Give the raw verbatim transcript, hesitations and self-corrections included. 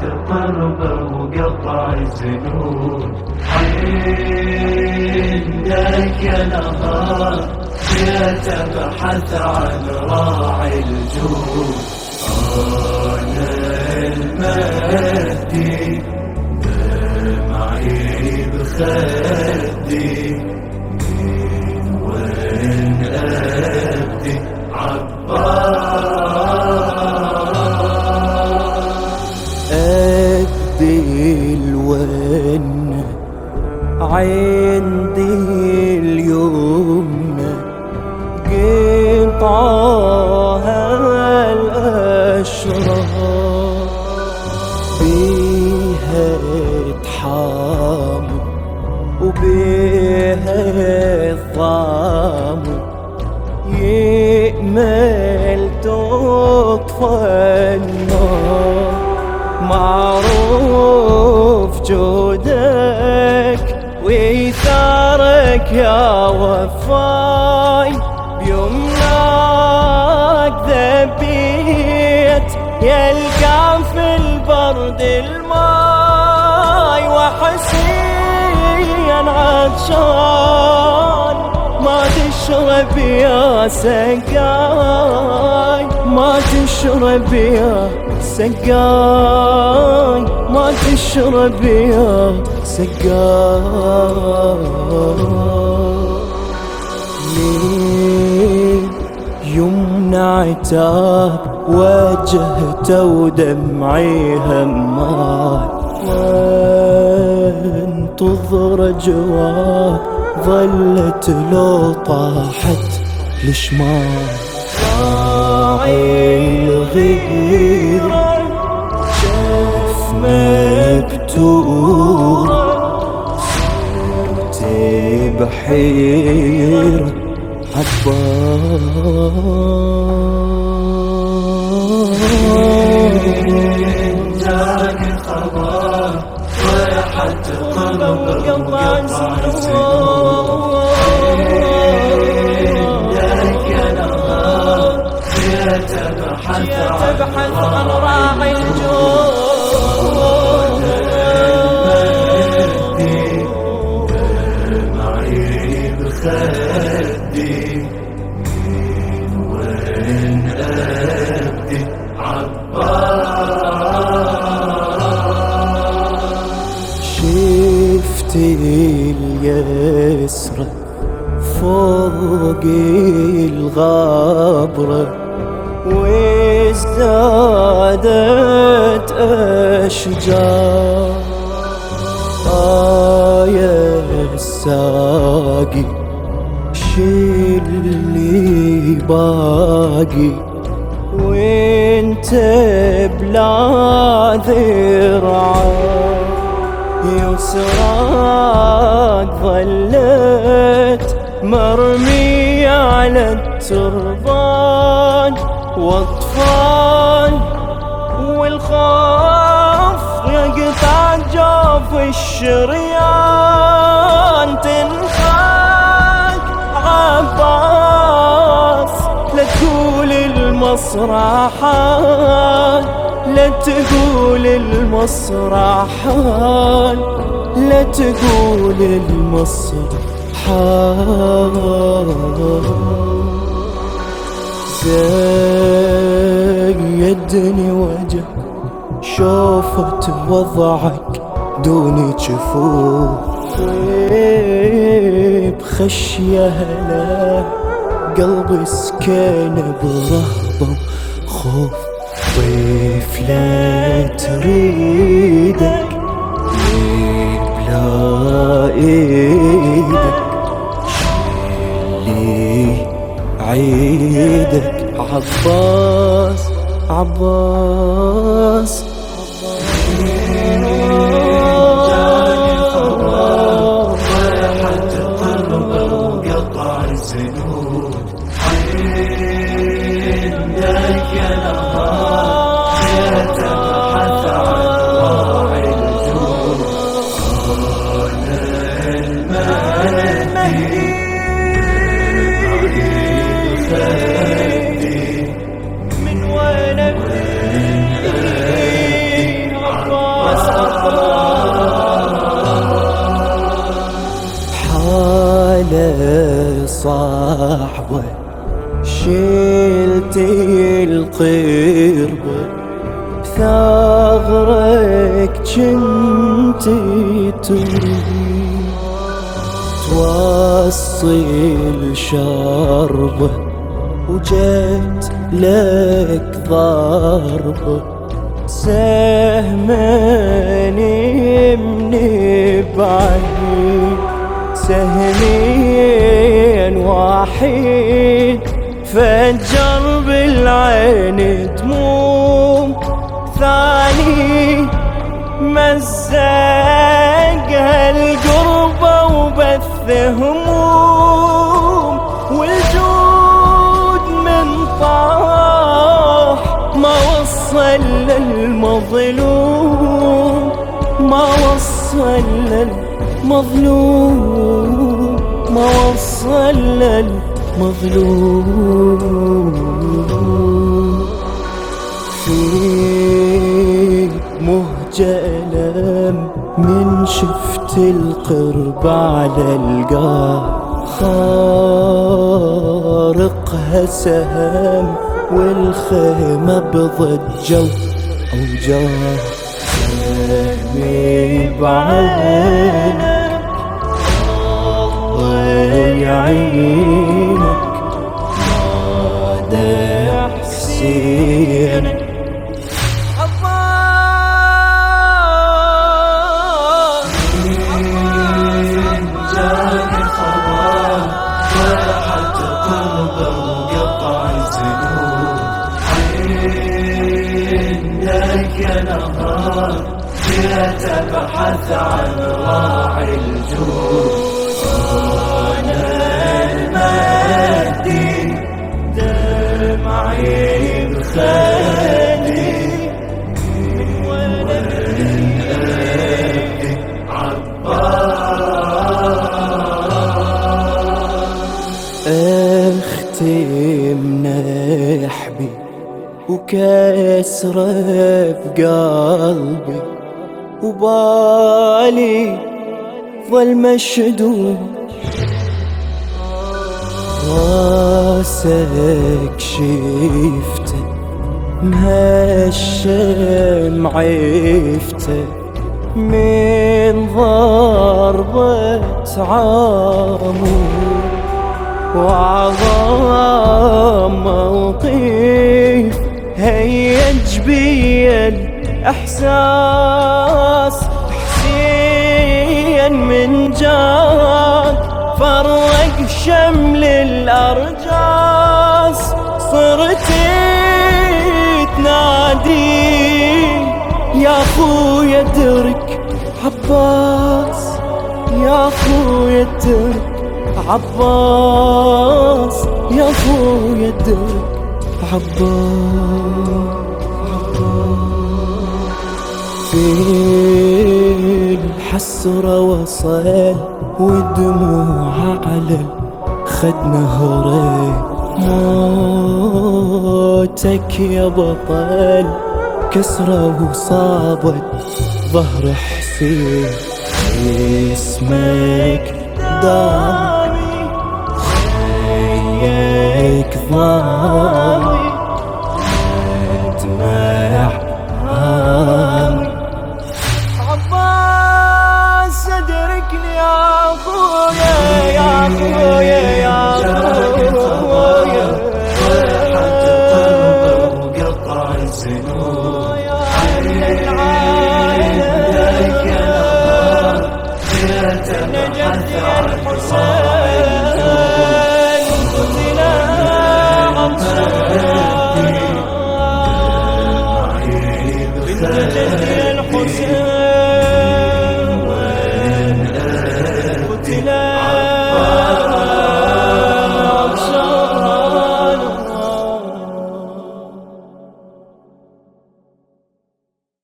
قربه وقطع الزنود. عندك يا نهار جيت أبحث عن راعي الجود. أنا المهدي دمعي بخدي، من وين أبدي عباس. أبدي الون عندي اليمنى قطعها الأشرار، بيها تحامل وبيها الظام، يأمل تطفى النار. معروف جودك وإيثارك يا وفاي، بيمناك ذبيت يلقى في البرد الماي. وحسين عطشان ما تشرب يا سقاي، ما تشرب يا سقاي، ما تشرب يا سقاي. ليه يمنى عتاب وجهته ودمعي همال، وانتظر جواب ظلت لو طاحت لشمال. راعي الغيرة شاف مبتور، صرت بحيرة عباس. جاك الخبر ويحت قربه وقطع الزنود. عندك يا نهار جيت أبحث عن راعي الجود. دمعي بخدي، من وين أبدي عباس. شفت اليسرى فوق الغابرة وازدادت أشجار. آية الساقي شلي باقي، وانت بلا ذرعة يسراك ظلت مرمي على التربان. واطفال والخوف يقطع جوف الشريان. تنخاك عباس لا تقول المصرحان، لا تقول المصرحان، لا تقول المصرحان. زيدني وجه شوفت وضعك دوني جفوف، بخشية هلا قلبي سكن برهبة خوف. ضيف لا تريدك بلا ايدك، شيلي عيدك عباس عباس. ويحت قربه وقطع الزنود. عندك يا نهار جيت أبحث عن راعي الجود. أنا المهدي دمعي بخدي، من وين أبدي عباس. على صاحبه شلتي القربة بثغرك جنتي تريد توصل شربه وجيت لك ضربه سهماني من بعيد سهمين واحد فجر بالعين دموم ثاني مزق هالقربة وبث هموم والجود من طاح ما وصل للمظلوم ما وصل للمظلوم ما وصل للمظلوم في مهجة ألم من شفت القرب على القاع خارقها سهم والخيمة بضجوا أوجاع سهمي بعينك الله يعينك نادى حسينك يا نهار يتبحث عن راعي الجود أنا المهدي دمعي بخدي وأنا أبكي عباس أختي منحبي وكسرة بقلبي وبالي ظل مشدود راسك شفته مهشم عفته من ضربة عمود وعظام موقف هيج بي الإحساس حسين من جاك فرق شمل الأرجاس صرت تنادي يا خويا ادرك عباس يا خويا ادرك عباس يا خويا ادرك عباس في الحسرة وصل والدموع على الخد نهري موتك يا بطل كسرة وصابت ظهر حسين اسمك دار